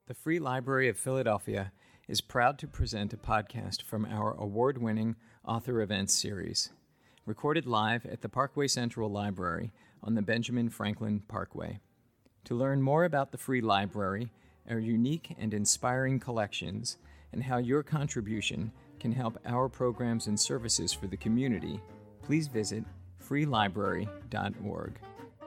The Free Library of Philadelphia is proud to present a podcast from our award-winning Author Events series, recorded live at the Parkway Central Library on the Benjamin Franklin Parkway. To learn more about the Free Library, our unique and inspiring collections, and how your contribution can help our programs and services for the community, please visit freelibrary.org.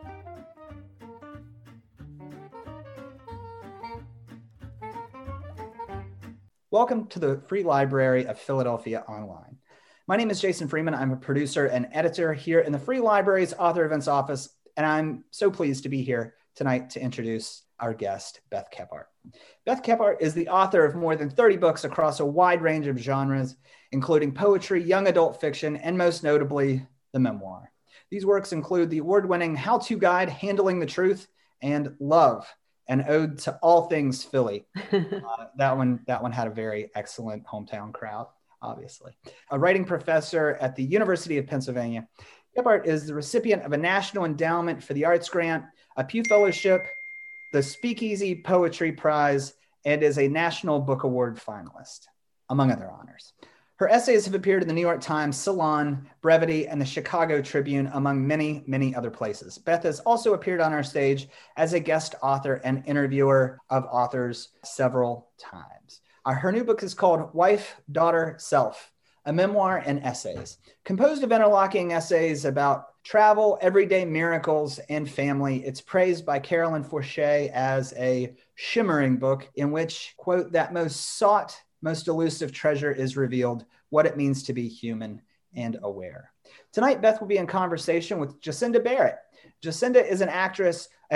Welcome to the Free Library of Philadelphia Online. My name is Jason Freeman. I'm a producer and editor here in the Free Library's Author Events office, and I'm so pleased to be here tonight to introduce our guest, Beth Kephart. Beth Kephart is the author of more than 30 books across a wide range of genres, including poetry, young adult fiction, and most notably, the memoir. These works include the award-winning how-to guide, Handling the Truth, and Love, an ode to all things Philly. That one had a very excellent hometown crowd, obviously. A writing professor at the University of Pennsylvania, Kephart is the recipient of a National Endowment for the Arts grant, a Pew Fellowship, the Speakeasy Poetry Prize, and is a National Book Award finalist, among other honors. Her essays have appeared in the New York Times, Salon, Brevity, and the Chicago Tribune, among many, many other places. Beth has also appeared on our stage as a guest author and interviewer of authors several times. Her new book is called Wife, Daughter, Self, a memoir and essays, composed of interlocking essays about travel, everyday miracles, and family. It's praised by Carolyn Forche as a shimmering book in which, quote, that most sought, most elusive treasure is revealed, what it means to be human and aware. Tonight, Beth will be in conversation with Jacinda Barrett. Jacinda is an actor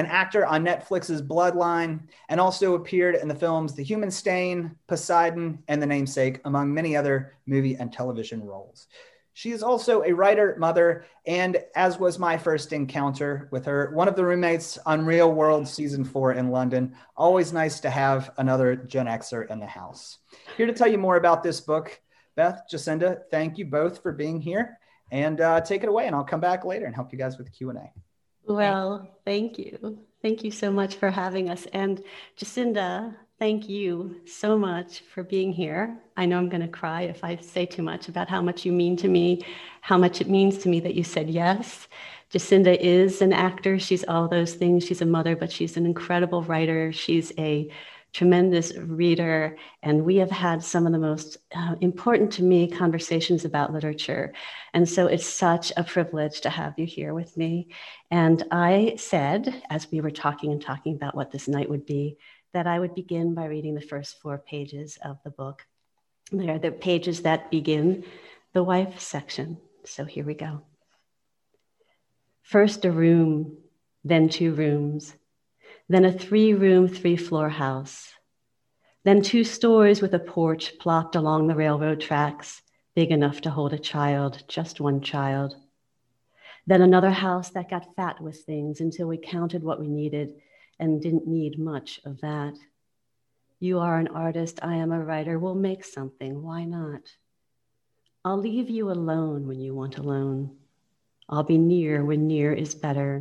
on Netflix's Bloodline, and also appeared in the films The Human Stain, Poseidon, and The Namesake, among many other movie and television roles. She is also a writer, mother, and as was my first encounter with her, one of the roommates on Real World Season 4 in London. Always nice to have another Gen Xer in the house. Here to tell you more about this book, Beth, Jacinda, thank you both for being here. And take it away, and I'll come back later and help you guys with the Q&A. Well, thank you. Thank you so much for having us. And Jacinda, thank you so much for being here. I know I'm going to cry if I say too much about how much you mean to me, how much it means to me that you said yes. Jacinda is an actor. She's all those things. She's a mother, but she's an incredible writer. She's a tremendous reader, and we have had some of the most important to me conversations about literature. And so it's such a privilege to have you here with me. And I said, as we were talking about what this night would be, that I would begin by reading the first 4 pages of the book. They are the pages that begin the wife section. So here we go. First a room, then 2 rooms, then a 3-room, 3-floor house, then 2 stores with a porch plopped along the railroad tracks, big enough to hold a child, just one child. Then another house that got fat with things until we counted what we needed and didn't need much of that. You are an artist, I am a writer, we'll make something, why not? I'll leave you alone when you want alone. I'll be near when near is better.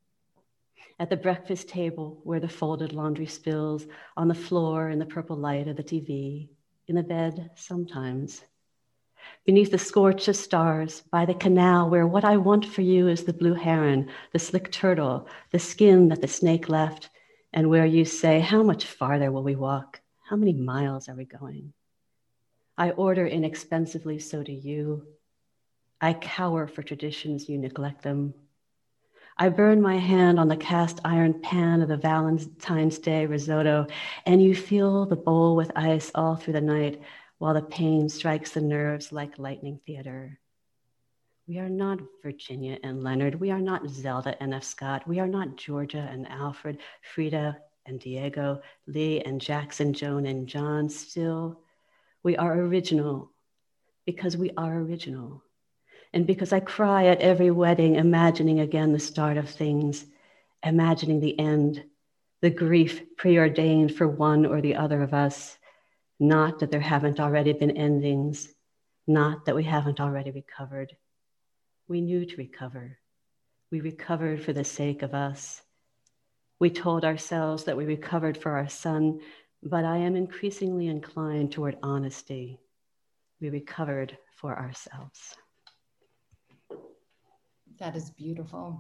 At the breakfast table where the folded laundry spills, on the floor in the purple light of the TV, in the bed sometimes. Beneath the scorch of stars, by the canal where what I want for you is the blue heron, the slick turtle, the skin that the snake left, and where you say, how much farther will we walk? How many miles are we going? I order inexpensively, so do you. I cower for traditions, you neglect them. I burn my hand on the cast iron pan of the Valentine's Day risotto, and you fill the bowl with ice all through the night while the pain strikes the nerves like lightning theater. We are not Virginia and Leonard. We are not Zelda and F. Scott. We are not Georgia and Alfred, Frida and Diego, Lee and Jackson, Joan and John. Still, we are original because we are original. And because I cry at every wedding, imagining again the start of things, imagining the end, the grief preordained for one or the other of us, not that there haven't already been endings, not that we haven't already recovered. We knew to recover. We recovered for the sake of us. We told ourselves that we recovered for our son, but I am increasingly inclined toward honesty. We recovered for ourselves. That is beautiful.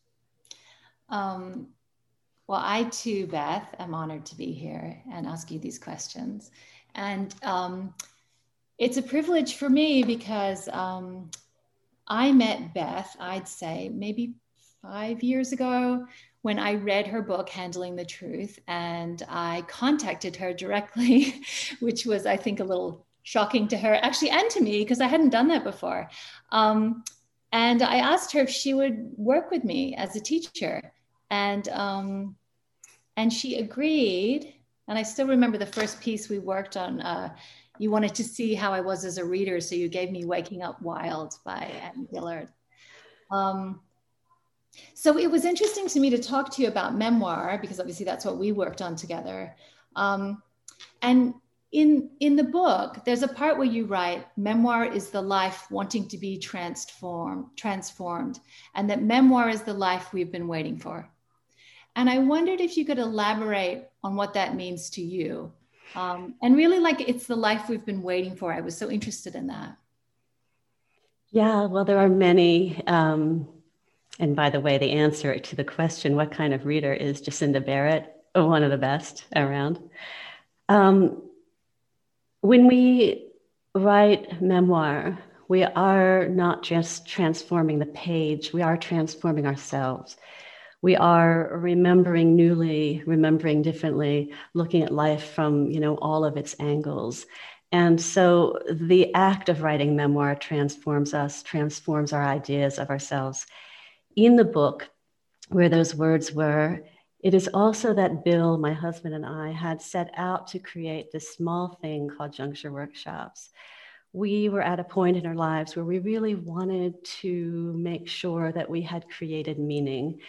Well, I too, Beth, am honored to be here and ask you these questions. And it's a privilege for me because I met Beth, I'd say maybe 5 years ago, when I read her book, Handling the Truth, and I contacted her directly, which was, I think, a little shocking to her, actually, and to me, because I hadn't done that before. And I asked her if she would work with me as a teacher. And she agreed. And I still remember the first piece we worked on. You wanted to see how I was as a reader, so you gave me Waking Up Wild by Anne Dillard. So it was interesting to me to talk to you about memoir, because obviously that's what we worked on together. And in the book, there's a part where you write, memoir is the life wanting to be transformed, and that memoir is the life we've been waiting for. And I wondered if you could elaborate on what that means to you. And really, like, it's the life we've been waiting for. I was so interested in that. Yeah, well, there are many. And by the way, the answer to the question, what kind of reader is Jacinda Barrett, one of the best around. When we write memoir, we are not just transforming the page, we are transforming ourselves. We are remembering newly, remembering differently, looking at life from, all of its angles. And so the act of writing memoir transforms us, transforms our ideas of ourselves. In the book, where those words were, it is also that Bill, my husband, and I had set out to create this small thing called Juncture Workshops. We were at a point in our lives where we really wanted to make sure that we had created meaning.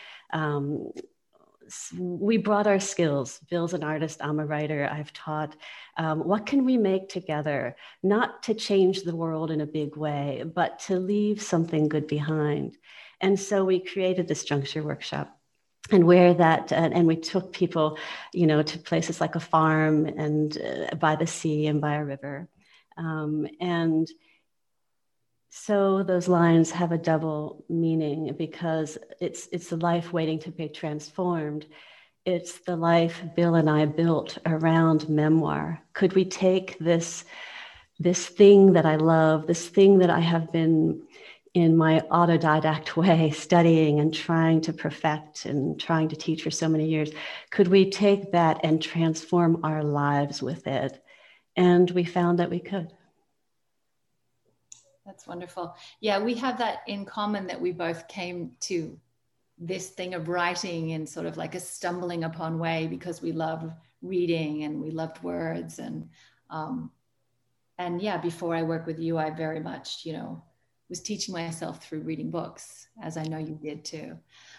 We brought our skills. Bill's an artist, I'm a writer, I've taught. What can we make together? Not to change the world in a big way, but to leave something good behind. And so we created this Juncture Workshop. And where that, and we took people, to places like a farm and by the sea and by a river. And so those lines have a double meaning, because it's the life waiting to be transformed. It's the life Bill and I built around memoir. Could we take this thing that I love, this thing that I have been in my autodidact way studying and trying to perfect and trying to teach for so many years, could we take that and transform our lives with it? And we found that we could. That's wonderful. Yeah, we have that in common, that we both came to this thing of writing in sort of like a stumbling upon way, because we love reading and we loved words. And yeah, before I worked with you, I very much, was teaching myself through reading books, as I know you did too.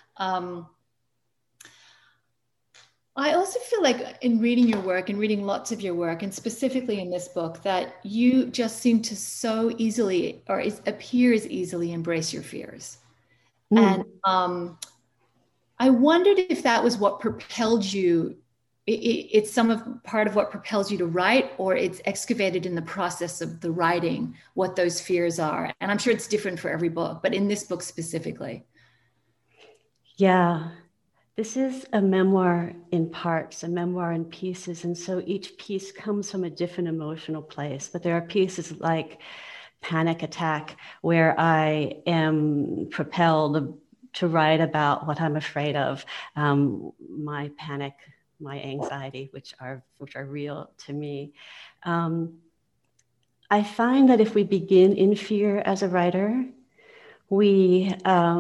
I also feel like in reading your work and reading lots of your work, and specifically in this book, that you just seem to so easily, or it appears easily, embrace your fears. And I wondered if that was what propelled you. It's part of what propels you to write, or it's excavated in the process of the writing, what those fears are. And I'm sure it's different for every book, but in this book specifically. Yeah. This is a memoir in parts, a memoir in pieces. And so each piece comes from a different emotional place. But there are pieces like Panic Attack, where I am propelled to write about what I'm afraid of, my panic, my anxiety, which are real to me. I find that if we begin in fear as a writer, we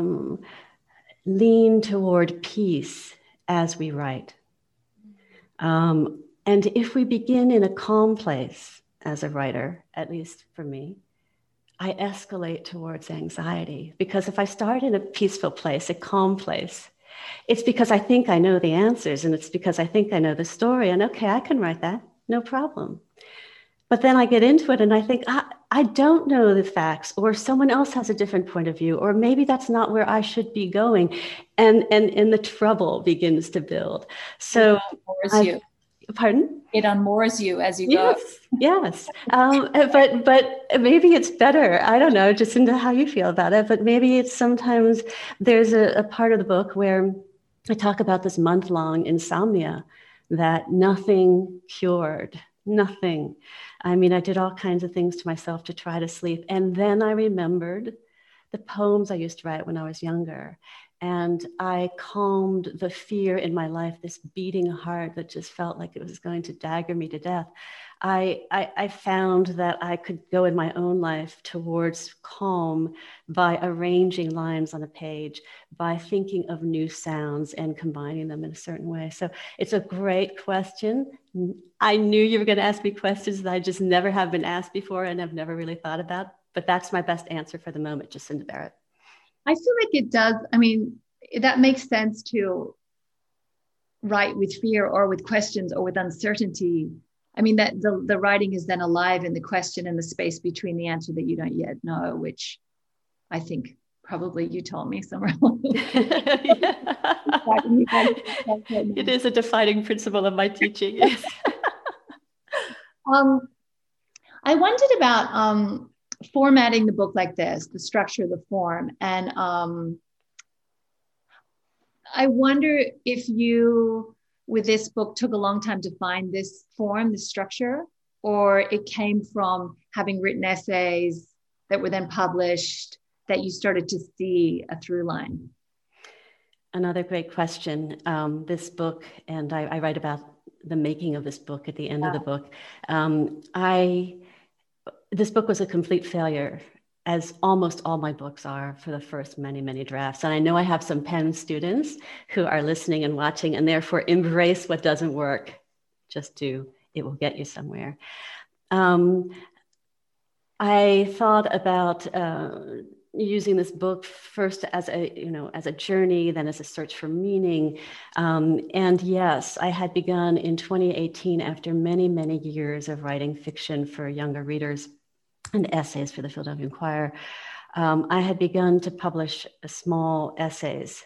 lean toward peace as we write. And if we begin in a calm place as a writer, at least for me, I escalate towards anxiety. Because if I start in a peaceful place, a calm place, it's because I think I know the answers, and it's because I think I know the story, and okay, I can write that, no problem. But then I get into it and I think, I don't know the facts, or someone else has a different point of view, or maybe that's not where I should be going. And the trouble begins to build. So Pardon? It unmoors you as you go. Yes. But maybe it's better. I don't know, just into how you feel about it. But maybe it's sometimes there's a part of the book where I talk about this month-long insomnia that nothing cured, nothing. I mean, I did all kinds of things to myself to try to sleep. And then I remembered the poems I used to write when I was younger. And I calmed the fear in my life, this beating heart that just felt like it was going to dagger me to death. I found that I could go in my own life towards calm by arranging lines on a page, by thinking of new sounds and combining them in a certain way. So it's a great question. I knew you were going to ask me questions that I just never have been asked before and have never really thought about, but that's my best answer for the moment, Jacinda Barrett. I feel like it does. I mean, that makes sense to write with fear or with questions or with uncertainty. I mean, that the writing is then alive in the question and the space between the answer that you don't yet know, which I think probably you told me somewhere along the way. It is a defining principle of my teaching. Yes. I wondered about formatting the book like this, the structure, the form. And I wonder if you, with this book, took a long time to find this form, this structure, or it came from having written essays that were then published that you started to see a through line? Another great question. This book, and I write about the making of this book at the end of the book. This book was a complete failure, as almost all my books are for the first many, many drafts. And I know I have some Penn students who are listening and watching, and therefore embrace what doesn't work. Just do, it will get you somewhere. I thought about using this book first as a journey, then as a search for meaning. And yes, I had begun in 2018, after many, many years of writing fiction for younger readers and essays for the Philadelphia Inquirer. I had begun to publish small essays.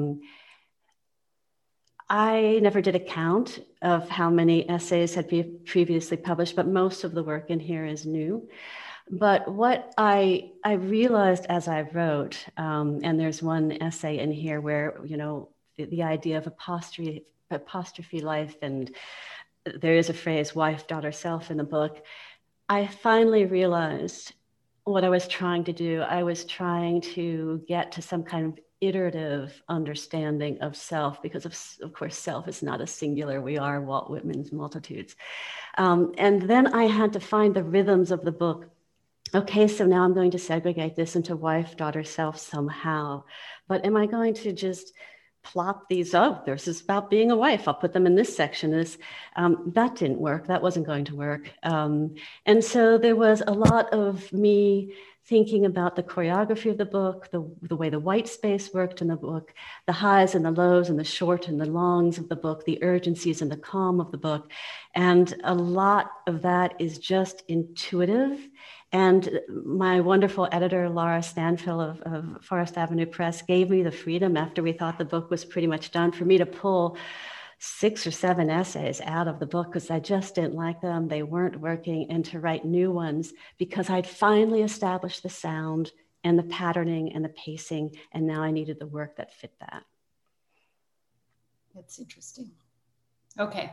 I never did a count of how many essays had been previously published, but most of the work in here is new. But what I realized as I wrote, and there's one essay in here where, the idea of apostrophe life, and there is a phrase, wife, daughter, self in the book. I finally realized what I was trying to do. I was trying to get to some kind of iterative understanding of self, because of course, self is not a singular. We are Walt Whitman's multitudes. And then I had to find the rhythms of the book. Okay, so now I'm going to segregate this into wife, daughter, self somehow. But am I going to just plop these? Oh, this is about being a wife. I'll put them in this section. That didn't work. That wasn't going to work. And so there was a lot of me thinking about the choreography of the book, the way the white space worked in the book, the highs and the lows and the short and the longs of the book, the urgencies and the calm of the book. And a lot of that is just intuitive. And my wonderful editor, Laura Stanfill of Forest Avenue Press, gave me the freedom after we thought the book was pretty much done for me to pull 6 or 7 essays out of the book because I just didn't like them. They weren't working, and to write new ones because I'd finally established the sound and the patterning and the pacing. And now I needed the work that fit that. That's interesting. Okay.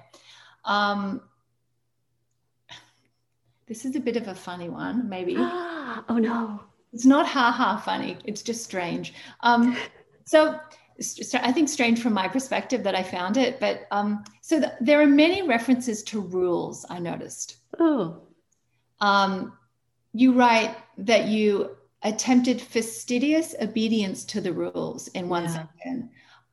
This is a bit of a funny one, maybe. Oh no. It's not ha-ha funny. It's just strange. So I think strange from my perspective that I found it, but there are many references to rules, I noticed. Oh. You write that you attempted fastidious obedience to the rules in one section.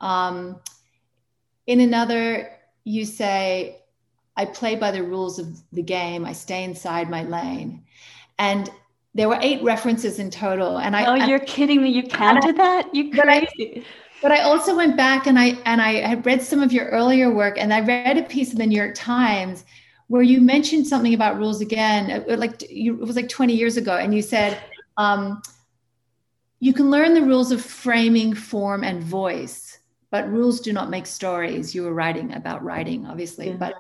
In another, you say, I play by the rules of the game. I stay inside my lane. And there were 8 references in total. And you're kidding me. You counted that? You crazy. But I also went back and I had read some of your earlier work, and I read a piece in the New York Times where you mentioned something about rules again. It was like 20 years ago. And you said, you can learn the rules of framing, form, and voice, but rules do not make stories. You were writing about writing, obviously. Yeah. But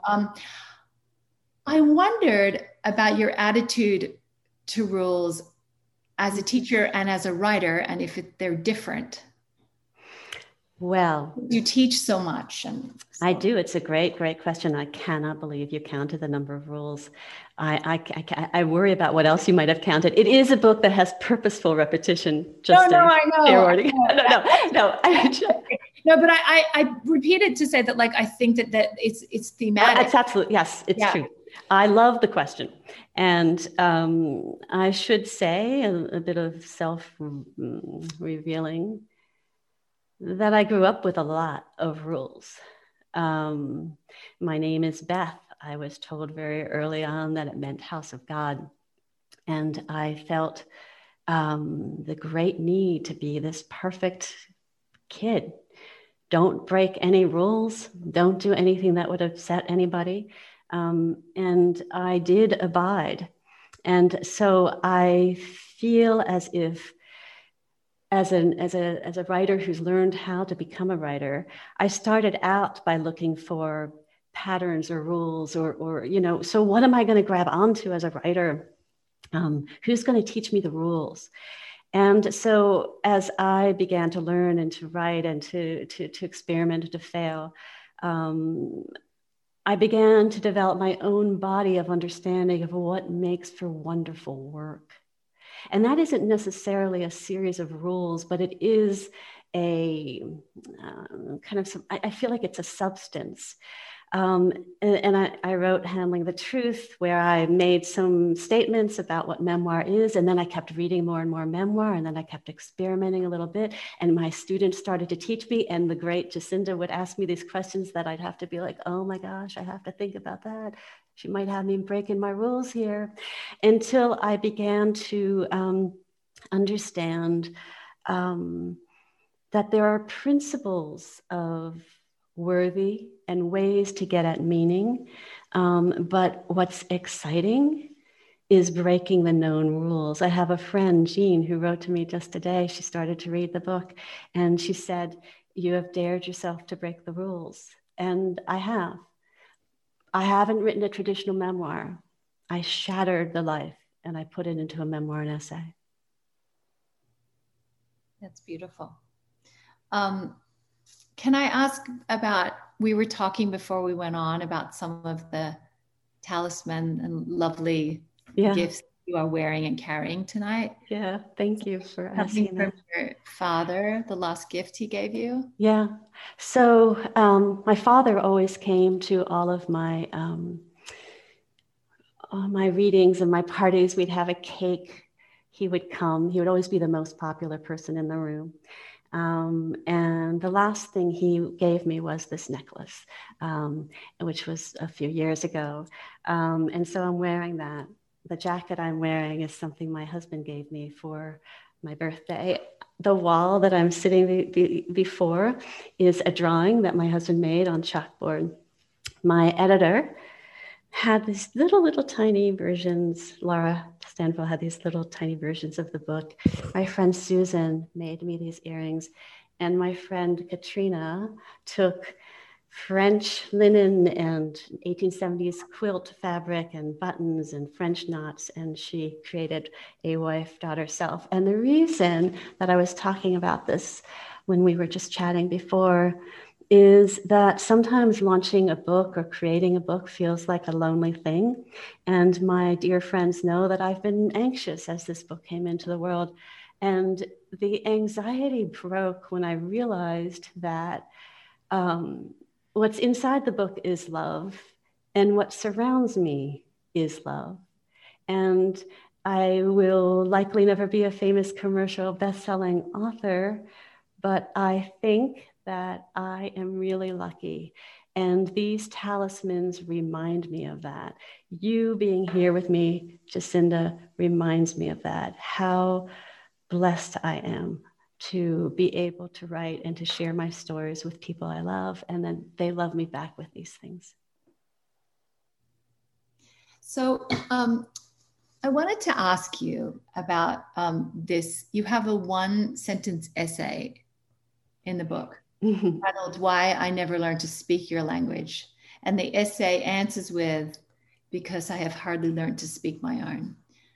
I wondered about your attitude to rules as a teacher and as a writer, and if they're different. Well, you teach so much. And so. I do. It's a great question. I cannot believe you counted the number of rules. I worry about what else you might have counted. It is a book that has purposeful repetition. I know. No, but I repeat it to say that, like, I think that it's thematic. It's absolutely, yes, it's true. I love the question. And I should say a bit of self-revealing that I grew up with a lot of rules. My name is Beth. I was told very early on that it meant house of God. And I felt the great need to be this perfect kid. Don't break any rules. Don't do anything that would upset anybody. And I did abide. And so I feel as if, as a writer who's learned how to become a writer, I started out by looking for patterns or rules or so what am I going to grab onto as a writer? Who's going to teach me the rules? And so as I began to learn and to write and to experiment and to fail, I began to develop my own body of understanding of what makes for wonderful work. And that isn't necessarily a series of rules, but it is a I feel like it's a substance. And I wrote Handling the Truth, where I made some statements about what memoir is. And then I kept reading more and more memoir. And then I kept experimenting a little bit. And my students started to teach me. And the great Jacinda would ask me these questions that I'd have to be like, oh my gosh, I have to think about that. She might have me breaking my rules here. Until I began to understand that there are principles of worthy and ways to get at meaning. But what's exciting is breaking the known rules. I have a friend, Jean, who wrote to me just today. She started to read the book and she said, you have dared yourself to break the rules. And I have. I haven't written a traditional memoir. I shattered the life and I put it into a memoir and essay. That's beautiful. Can I ask about, we were talking before we went on about some of the talisman and lovely gifts you are wearing and carrying tonight. Yeah, thank you for asking that. From your father, the last gift he gave you? Yeah, so my father always came to all my readings and my parties. We'd have a cake. He would come. He would always be the most popular person in the room. And the last thing he gave me was this necklace, which was a few years ago. And so I'm wearing that. The jacket I'm wearing is something my husband gave me for my birthday. The wall that I'm sitting before is a drawing that my husband made on chalkboard. My editor had these little tiny versions. Laura Stanfield had these little tiny versions of the book. My friend Susan made me these earrings. And my friend Katrina took French linen and 1870s quilt fabric and buttons and French knots, and she created a wife-daughter self. And the reason that I was talking about this when we were just chatting before is that sometimes launching a book or creating a book feels like a lonely thing. And my dear friends know that I've been anxious as this book came into the world. And the anxiety broke when I realized that what's inside the book is love, and what surrounds me is love. And I will likely never be a famous commercial best-selling author, but I think that I am really lucky. And these talismans remind me of that. You being here with me, Jacinda, reminds me of that. How blessed I am to be able to write and to share my stories with people I love, and then they love me back with these things. So I wanted to ask you about this. You have a one-sentence essay in the book. titled Why I Never Learned to Speak Your Language. And the essay answers with, because I have hardly learned to speak my own.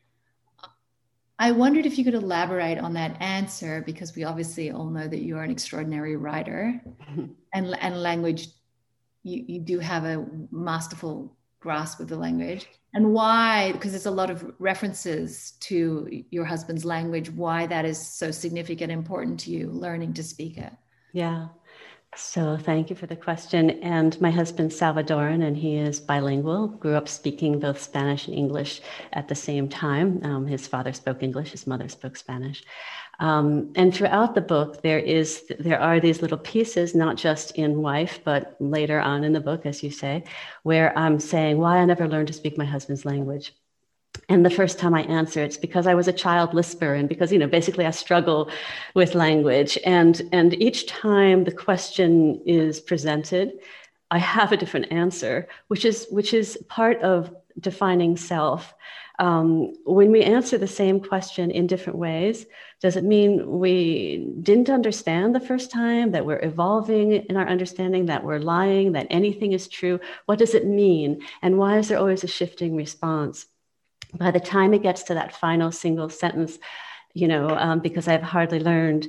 I wondered if you could elaborate on that answer, because we obviously all know that you are an extraordinary writer, and language, you do have a masterful grasp of the language, and why, because there's a lot of references to your husband's language, why that is so significant and important to you, learning to speak it. Yeah. So thank you for the question. And my husband's Salvadoran, and he is bilingual, grew up speaking both Spanish and English at the same time. His father spoke English, his mother spoke Spanish. And throughout the book, there are these little pieces, not just in Wife, but later on in the book, as you say, where I'm saying why I never learned to speak my husband's language. And the first time I answer, it's because I was a child lisper, and because, basically I struggle with language. And each time the question is presented, I have a different answer, which is part of defining self. When we answer the same question in different ways, does it mean we didn't understand the first time, that we're evolving in our understanding, that we're lying, that anything is true? What does it mean? And why is there always a shifting response? By the time it gets to that final single sentence, because I've hardly learned,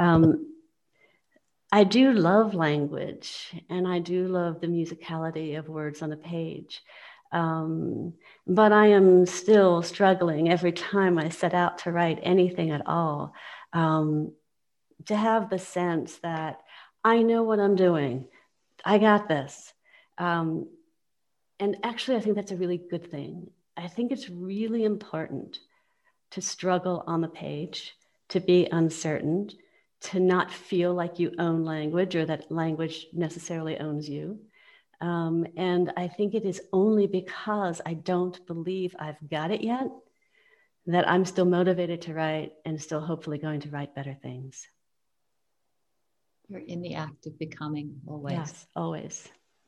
I do love language, and I do love the musicality of words on a page. But I am still struggling every time I set out to write anything at all, to have the sense that I know what I'm doing. I got this. And actually, I think that's a really good thing. I think it's really important to struggle on the page, to be uncertain, to not feel like you own language or that language necessarily owns you. And I think it is only because I don't believe I've got it yet that I'm still motivated to write and still hopefully going to write better things. You're in the act of becoming always. Yes, always.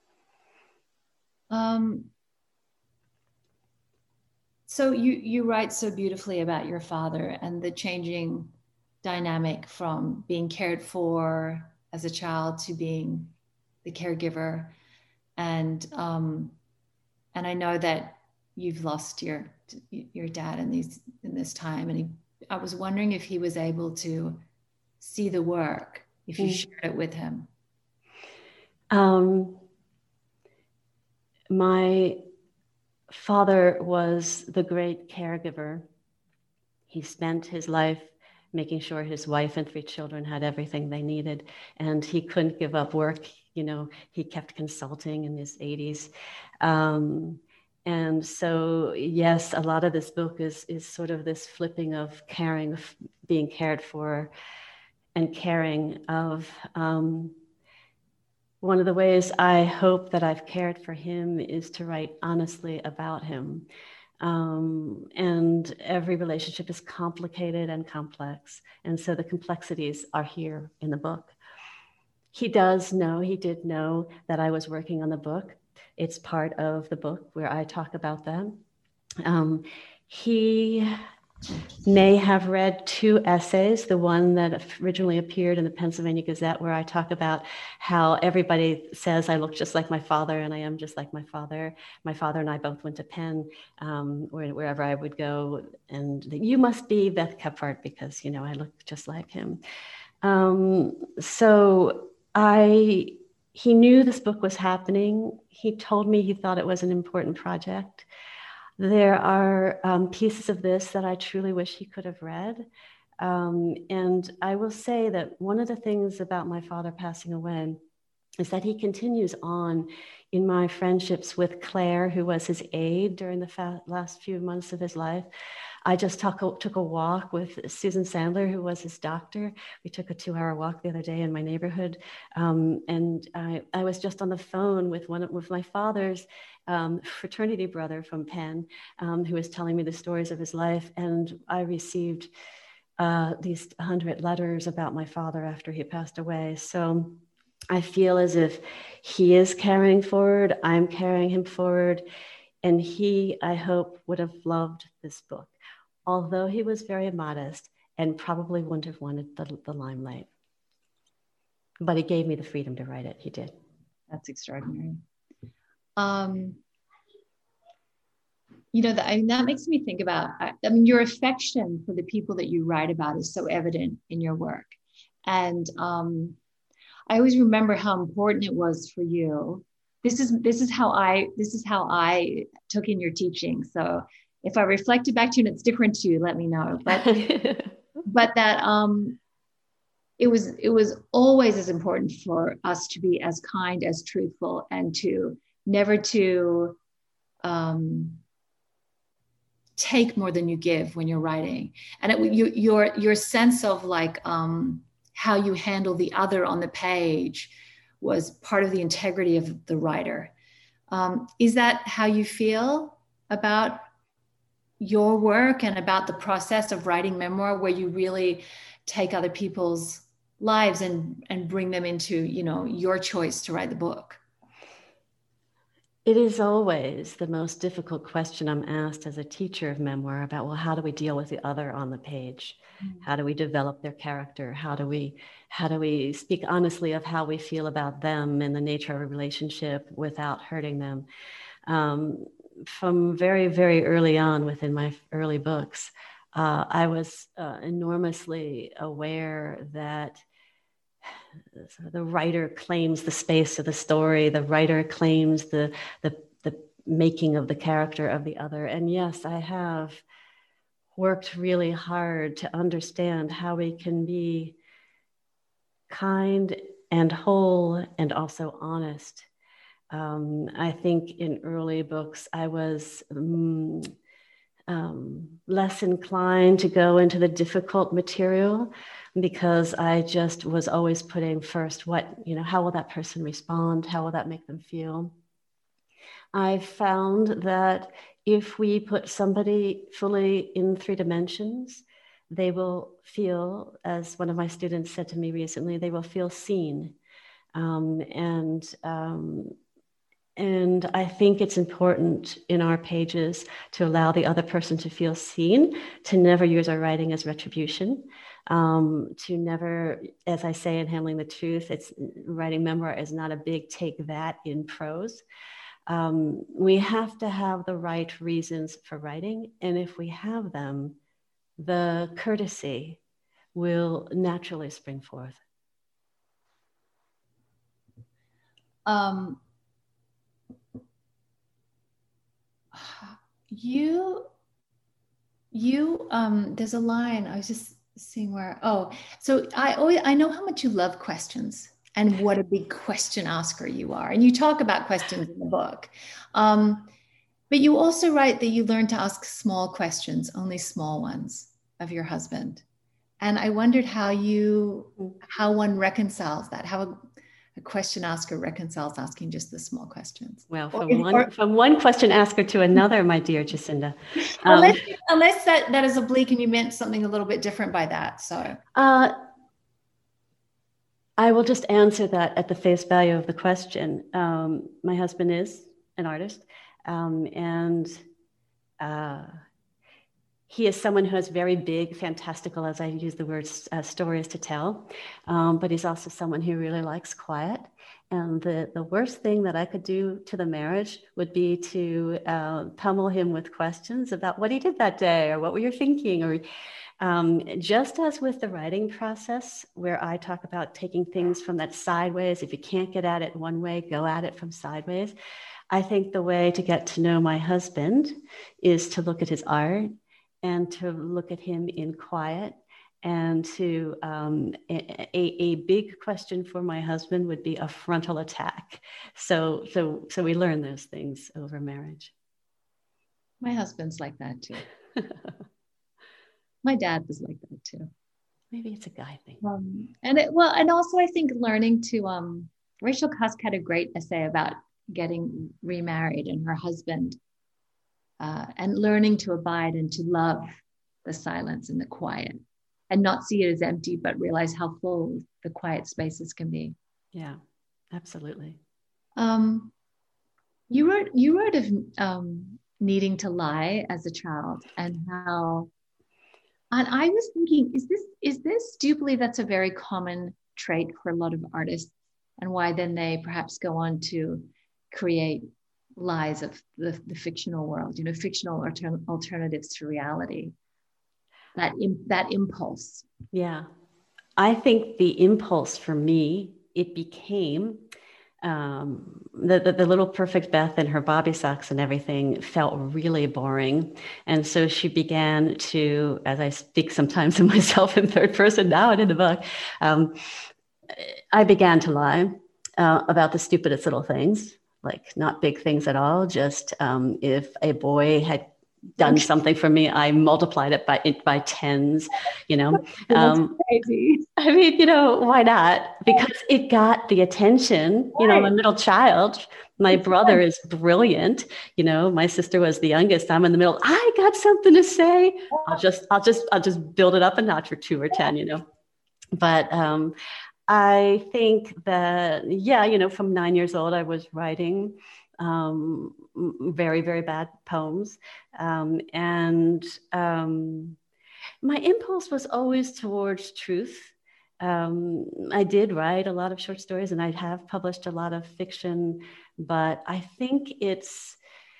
So you write so beautifully about your father and the changing dynamic from being cared for as a child to being the caregiver. And I know that you've lost your dad in this time. And I was wondering if he was able to see the work, if you shared it with him. My father was the great caregiver. He spent his life making sure his wife and 3 children had everything they needed, and he couldn't give up work. He kept consulting in his 80s. And so, yes, a lot of this book is sort of this flipping of caring, of being cared for, and caring of. One of the ways I hope that I've cared for him is to write honestly about him. And every relationship is complicated and complex. And so the complexities are here in the book. He did know that I was working on the book. It's part of the book where I talk about that. He may have read 2 essays, the one that originally appeared in the Pennsylvania Gazette, where I talk about how everybody says I look just like my father, and I am just like my father. My father and I both went to Penn, wherever I would go, and you must be Beth Kephart because, I look just like him. So he knew this book was happening. He told me he thought it was an important project. There are pieces of this that I truly wish he could have read. And I will say that one of the things about my father passing away is that he continues on in my friendships with Claire, who was his aide during the last few months of his life. I just took a walk with Susan Sandler, who was his doctor. We took a 2-hour walk the other day in my neighborhood. And I was just on the phone with my father's fraternity brother from Penn, who was telling me the stories of his life. And I received these 100 letters about my father after he passed away. So I feel as if he is carrying forward, I'm carrying him forward. And he, I hope, would have loved this book, although he was very modest and probably wouldn't have wanted the limelight. but he gave me the freedom to write it. He did. That's extraordinary. That makes me think about, your affection for the people that you write about is so evident in your work. And I always remember how important it was for you. This is how I took in your teaching. So if I reflect it back to you and it's different to you, let me know. But that it was always as important for us to be as kind, as truthful, and to never to take more than you give when you're writing. And your sense of like how you handle the other on the page was part of the integrity of the writer. Is that how you feel about your work and about the process of writing memoir, where you really take other people's lives and bring them into, your choice to write the book? It is always the most difficult question I'm asked as a teacher of memoir about, well, how do we deal with the other on the page? How do we develop their character? How do we speak honestly of how we feel about them and the nature of a relationship without hurting them? From very, very early on within my early books, I was enormously aware that the writer claims the space of the story. The writer claims the making of the character of the other. And yes, I have worked really hard to understand how we can be kind and whole and also honest. I think in early books, I was less inclined to go into the difficult material, because I just was always putting first how will that person respond? How will that make them feel? I found that if we put somebody fully in 3 dimensions, they will feel, as one of my students said to me recently, they will feel seen. And I think it's important in our pages to allow the other person to feel seen, to never use our writing as retribution, to never, as I say in Handling the Truth, it's writing memoir is not a big take that in prose. We have to have the right reasons for writing. And if we have them, the courtesy will naturally spring forth. There's a line I was just seeing so I know how much you love questions and what a big question asker you are, and you talk about questions in the book, but you also write that you learned to ask small questions, only small ones, of your husband. And I wondered how one reconciles that, how a question asker reconciles asking just the small questions. Well, from one question asker to another, my dear Jacinda. Unless that is oblique and you meant something a little bit different by that. So I will just answer that at the face value of the question. My husband is an artist, and he is someone who has very big, fantastical, as I use the word, stories to tell. But he's also someone who really likes quiet. And the worst thing that I could do to the marriage would be to pummel him with questions about what he did that day, or what were you thinking, or just as with the writing process, where I talk about taking things from that sideways. If you can't get at it one way, go at it from sideways. I think the way to get to know my husband is to look at his art, and to look at him in quiet, and to a big question for my husband would be a frontal attack. So we learn those things over marriage. My husband's like that too. My dad was like that too. Maybe it's a guy thing. And also I think learning to Rachel Cusk had a great essay about getting remarried and her husband. And learning to abide and to love the silence and the quiet, and not see it as empty, but realize how full the quiet spaces can be. Yeah, absolutely. You wrote of needing to lie as a child, and how, and I was thinking, do you believe that's a very common trait for a lot of artists, and why then they perhaps go on to create lies of the fictional world, fictional alternatives to reality. That impulse. Yeah. I think the impulse for me, it became the little perfect Beth and her bobby socks and everything felt really boring. And so she began to, as I speak sometimes of myself in third person now and in the book, I began to lie about the stupidest little things, like not big things at all. Just if a boy had done something for me, I multiplied it by tens, Crazy. I mean, why not? Because it got the attention. I'm a middle child. My brother is brilliant. My sister was the youngest. I'm in the middle. I got something to say. I'll just build it up a notch or 2 or 10, But I think that, from 9 years old, I was writing very, very bad poems. My impulse was always towards truth. I did write a lot of short stories, and I have published a lot of fiction, but I think this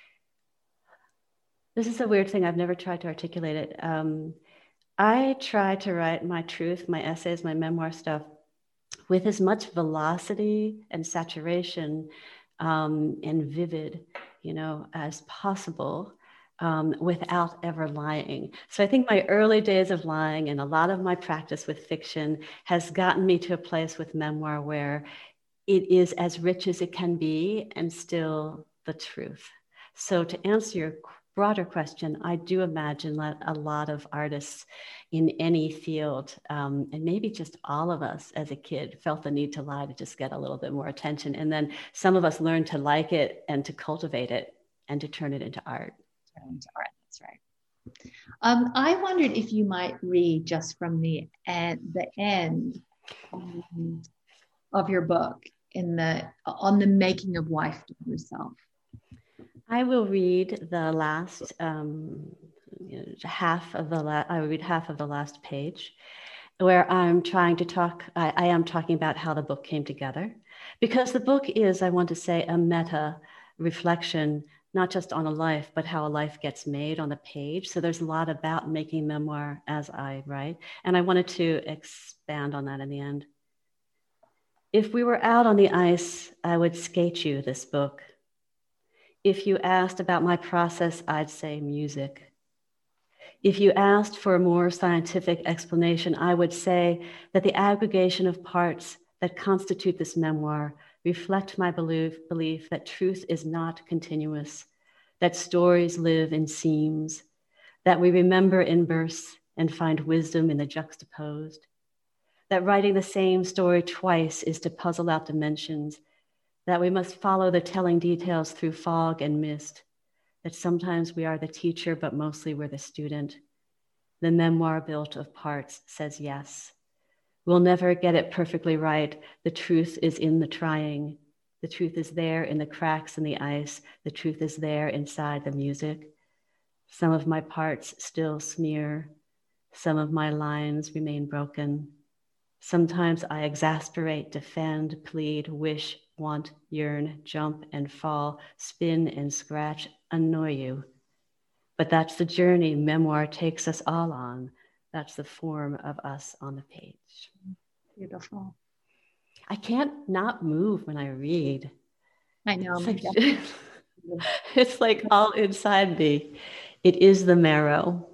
is a weird thing. I've never tried to articulate it. I try to write my truth, my essays, my memoir stuff with as much velocity and saturation and vivid, as possible. Without ever lying. So I think my early days of lying and a lot of my practice with fiction has gotten me to a place with memoir where it is as rich as it can be and still the truth. So to answer your broader question, I do imagine that a lot of artists in any field, and maybe just all of us as a kid, felt the need to lie to just get a little bit more attention. And then some of us learned to like it and to cultivate it and to turn it into art. That's right. I wondered if you might read just from the end of your book on the making of Wife to Herself. I will read the last half of the last page, where I'm trying to talk. I am talking about how the book came together, because the book is, I want to say, a meta reflection, not just on a life, but how a life gets made on the page. So there's a lot about making memoir as I write. And I wanted to expand on that in the end. If we were out on the ice, I would skate you this book. If you asked about my process, I'd say music. If you asked for a more scientific explanation, I would say that the aggregation of parts that constitute this memoir reflect my belief that truth is not continuous, that stories live in seams, that we remember in bursts and find wisdom in the juxtaposed, that writing the same story twice is to puzzle out dimensions, that we must follow the telling details through fog and mist, that sometimes we are the teacher, but mostly we're the student. The memoir built of parts says yes. We'll never get it perfectly right. The truth is in the trying. The truth is there in the cracks in the ice. The truth is there inside the music. Some of my parts still smear. Some of my lines remain broken. Sometimes I exasperate, defend, plead, wish, want, yearn, jump and fall, spin and scratch, annoy you. But that's the journey memoir takes us all on. That's the form of us on the page. Beautiful. I can't not move when I read. I know. It's like all inside me. It is the marrow.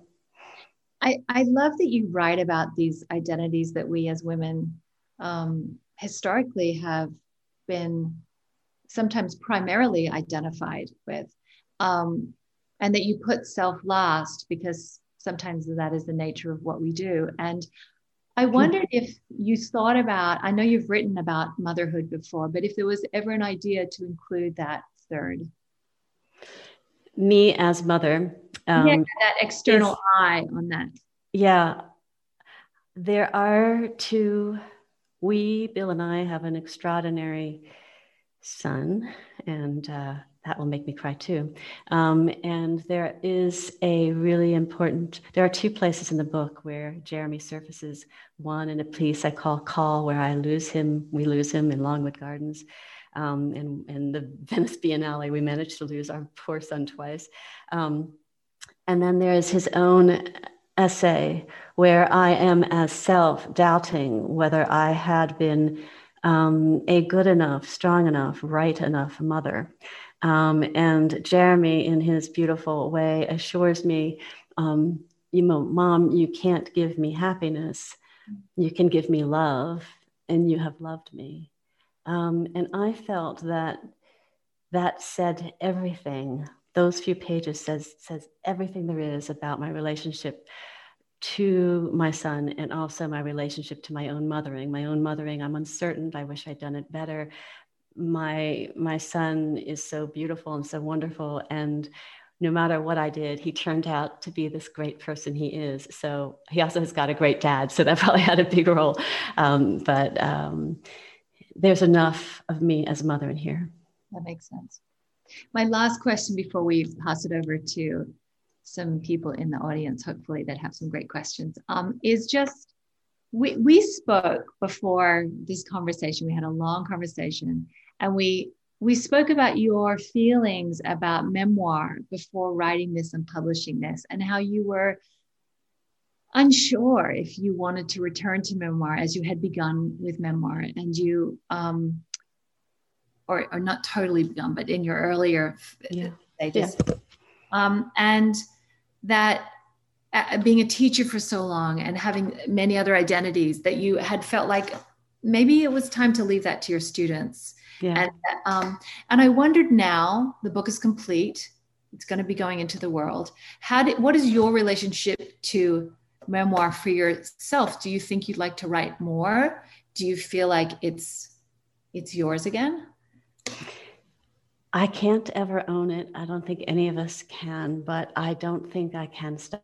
I love that you write about these identities that we as women historically have been sometimes primarily identified with, and that you put self last because sometimes that is the nature of what we do. And I wondered if you thought about, I know you've written about motherhood before, but if there was ever an idea to include that third. Me as mother. That external eye on that. Yeah. There are Bill and I have an extraordinary son, and that will make me cry too. And there is a really important, there are two places in the book where Jeremy surfaces. One in a piece I call Call, where we lose him in Longwood Gardens. And the Venice Biennale, we managed to lose our poor son twice. And then there's his own essay where I am as self-doubting whether I had been a good enough, strong enough, right enough mother. And Jeremy, in his beautiful way, assures me, Mom, you can't give me happiness. You can give me love, and you have loved me. And I felt that said everything. Those few pages says everything there is about my relationship to my son, and also my relationship to my own mothering. I'm uncertain. I wish I'd done it better. My son is so beautiful and so wonderful, and no matter what I did, he turned out to be this great person he is. So he also has got a great dad, so that probably had a big role. But there's enough of me as a mother in here. That makes sense. My last question before we pass it over to some people in the audience, hopefully, that have some great questions, is just, we spoke before this conversation. We had a long conversation, and we spoke about your feelings about memoir before writing this and publishing this, and how you were unsure if you wanted to return to memoir as you had begun with memoir, and you or not totally begun, but in your earlier stages. And that being a teacher for so long and having many other identities, that you had felt like maybe it was time to leave that to your students. Yeah. And I wondered, now the book is complete, it's going to be going into the world. What is your relationship to memoir for yourself? Do you think you'd like to write more? Do you feel like it's yours again? I can't ever own it. I don't think any of us can, but I don't think I can stop.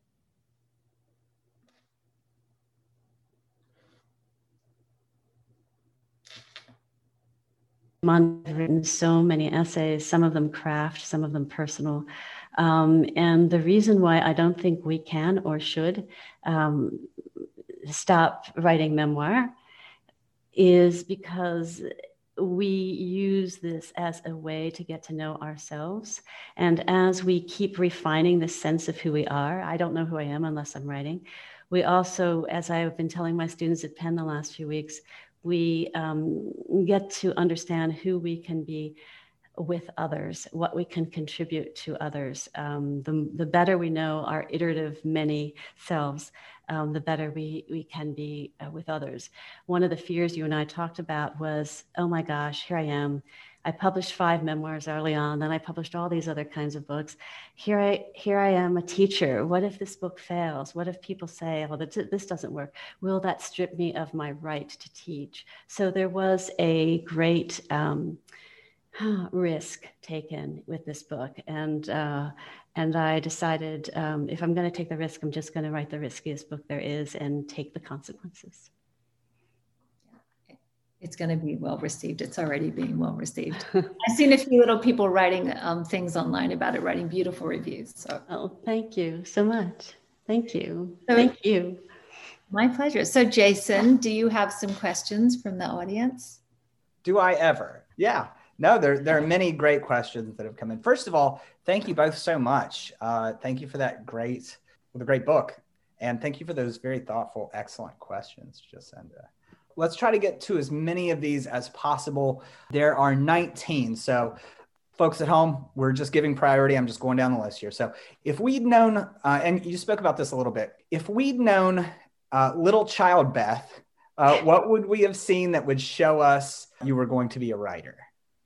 I've written so many essays, some of them craft, some of them personal. And the reason why I don't think we can or should stop writing memoir is because we use this as a way to get to know ourselves. And as we keep refining the sense of who we are, I don't know who I am unless I'm writing. We also, as I've been telling my students at Penn the last few weeks, we get to understand who we can be with others, what we can contribute to others. The better we know our iterative many selves, the better we can be with others. One of the fears you and I talked about was, oh my gosh, here I am. I published 5 memoirs early on, then I published all these other kinds of books. Here I am, a teacher. What if this book fails? What if people say, oh, this doesn't work? Will that strip me of my right to teach? So there was a great risk taken with this book. And I decided if I'm going to take the risk, I'm just going to write the riskiest book there is and take the consequences. It's going to be well received. It's already being well received. I've seen a few little people writing things online about it, writing beautiful reviews. So. Oh, thank you so much. Thank you. Thank you. My pleasure. So Jason, do you have some questions from the audience? Do I ever? Yeah. No, there are many great questions that have come in. First of all, thank you both so much. Thank you for the great book. And thank you for those very thoughtful, excellent questions, Jacinda. Let's try to get to as many of these as possible. There are 19. So folks at home, we're just giving priority. I'm just going down the list here. So if we'd known, and you spoke about this a little bit, if we'd known little child Beth, what would we have seen that would show us you were going to be a writer?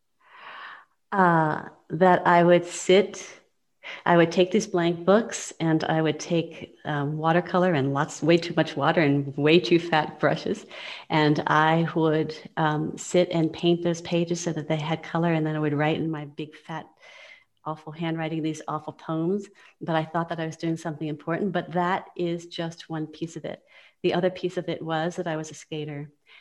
That I would take these blank books and I would take watercolor and way too much water and way too fat brushes. And I would sit and paint those pages so that they had color. And then I would write in my big fat, awful handwriting, these awful poems. But I thought that I was doing something important, but that is just one piece of it. The other piece of it was that I was a skater.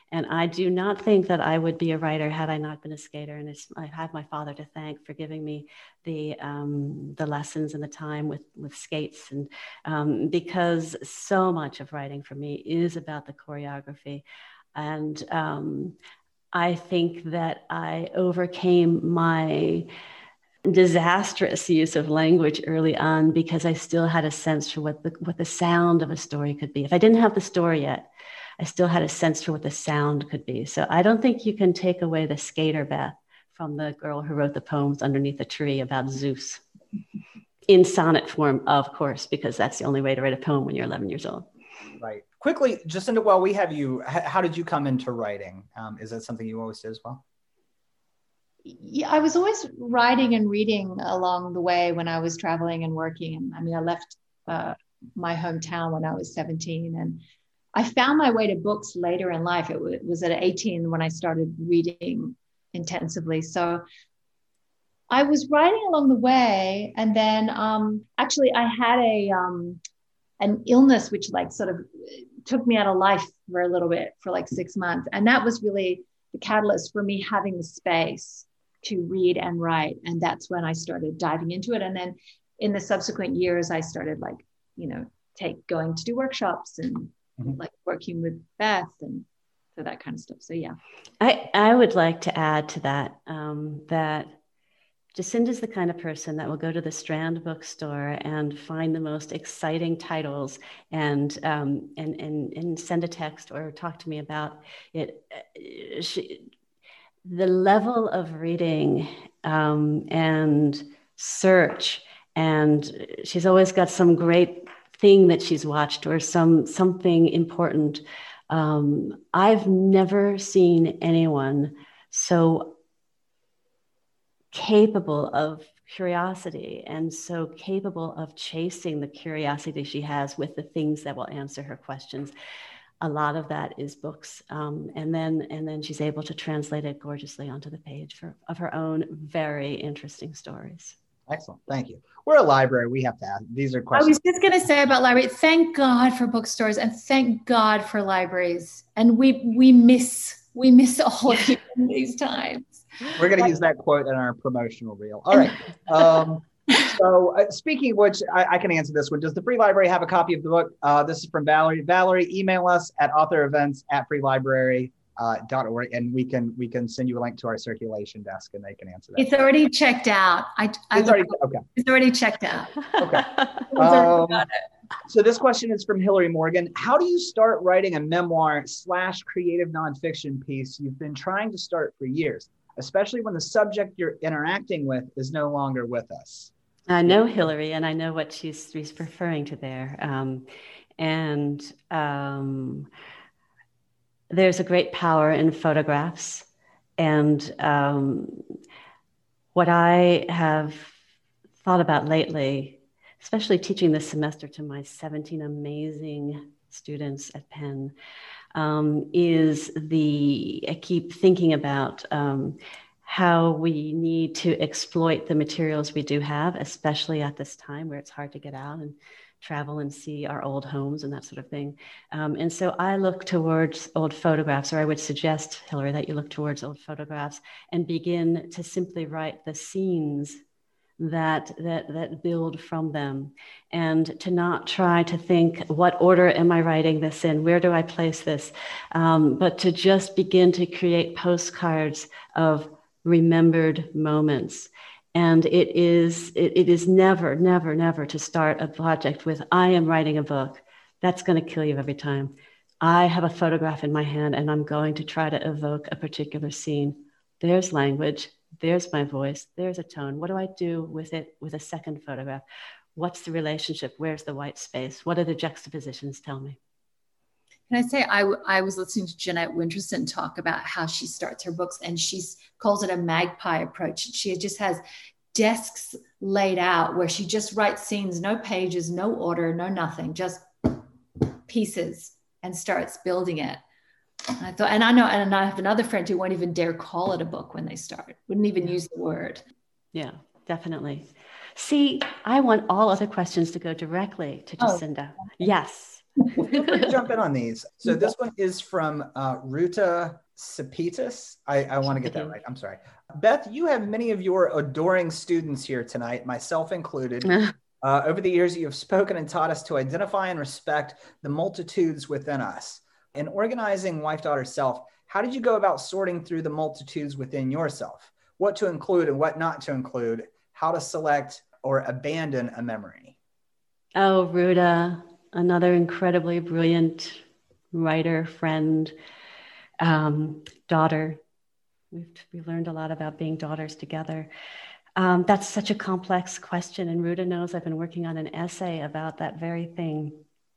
And I do not think that I would be a writer had I not been a skater. And I have my father to thank for giving me the lessons and the time with skates. And because so much of writing for me is about the choreography. And I think that I overcame my disastrous use of language early on because I still had a sense for what the sound of a story could be. If I didn't have the story yet, I still had a sense for what the sound could be. So I don't think you can take away the skater Beth from the girl who wrote the poems underneath a tree about Zeus. In sonnet form, of course, because that's the only way to write a poem when you're 11 years old. Right. Quickly, Jacinda, while we have you, how did you come into writing? Is that something you always did as well? Yeah, I was always writing and reading along the way when I was traveling and working. And I mean, I left my hometown when I was 17, and I found my way to books later in life. It was at 18 when I started reading intensively. So I was writing along the way, and then actually I had an illness which like sort of took me out of life for a little bit, for like 6 months. And that was really the catalyst for me having the space to read and write. And that's when I started diving into it. And then in the subsequent years, I started like, going to do workshops and like working with Beth and so that kind of stuff. So yeah. I would like to add to that, that Jacinda's the kind of person that will go to the Strand bookstore and find the most exciting titles and send a text or talk to me about it. The level of reading and search, and she's always got some great thing that she's watched or something important. I've never seen anyone so capable of curiosity and so capable of chasing the curiosity she has with the things that will answer her questions. A lot of that is books. And then she's able to translate it gorgeously onto the page of her own very interesting stories. Excellent. Thank you. We're a library. We have to ask. These are questions. I was just going to say about library, thank God for bookstores and thank God for libraries. And we miss all of you in these times. We're going to use that quote in our promotional reel. All right. So speaking of which, I can answer this one. Does the Free Library have a copy of the book? This is from Valerie. Valerie, email us at authorevents@freelibrary.org, and we can send you a link to our circulation desk, and they can answer that. It's already checked out. It's already checked out. Okay. So this question is from Hillary Morgan. How do you start writing a memoir / creative nonfiction piece you've been trying to start for years, especially when the subject you're interacting with is no longer with us? I know Hillary, and I know what she's referring to there. There's a great power in photographs. And what I have thought about lately, especially teaching this semester to my 17 amazing students at Penn, is I keep thinking about how we need to exploit the materials we do have, especially at this time where it's hard to get out and travel and see our old homes and that sort of thing. And so I look towards old photographs, or I would suggest, Hillary, that you look towards old photographs and begin to simply write the scenes that build from them, and to not try to think, what order am I writing this in? Where do I place this? But to just begin to create postcards of remembered moments. And it is never, never, never to start a project with, I am writing a book. That's going to kill you every time. I have a photograph in my hand and I'm going to try to evoke a particular scene. There's language. There's my voice. There's a tone. What do I do with it with a second photograph? What's the relationship? Where's the white space? What are the juxtapositions? Tell me. Can I say, I was listening to Jeanette Winterson talk about how she starts her books, and she calls it a magpie approach. She just has desks laid out where she just writes scenes, no pages, no order, no nothing, just pieces, and starts building it. And I thought, and I have another friend who won't even dare call it a book when they start, wouldn't even use the word. Yeah, definitely. See, I want all other questions to go directly to Jacinda. Yes. Well, feel free to jump in on these. So this one is from Ruta Sapitas. I want to get that right. I'm sorry. Beth, you have many of your adoring students here tonight, myself included. Over the years, you have spoken and taught us to identify and respect the multitudes within us. In organizing Wife, Daughter, Self, how did you go about sorting through the multitudes within yourself? What to include and what not to include? How to select or abandon a memory? Oh, Ruta, another incredibly brilliant writer, friend, daughter. We learned a lot about being daughters together. That's such a complex question, and Ruta knows I've been working on an essay about that very thing.